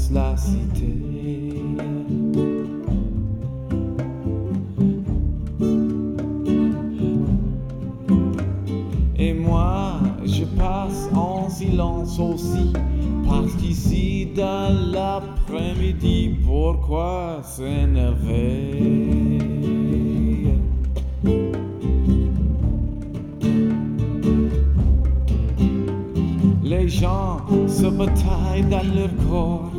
traverse la cité. Et moi, je passe en silence aussi, parce qu'ici, dans l'après-midi, pourquoi s'énerver? Les gens se bataillent dans leur corps.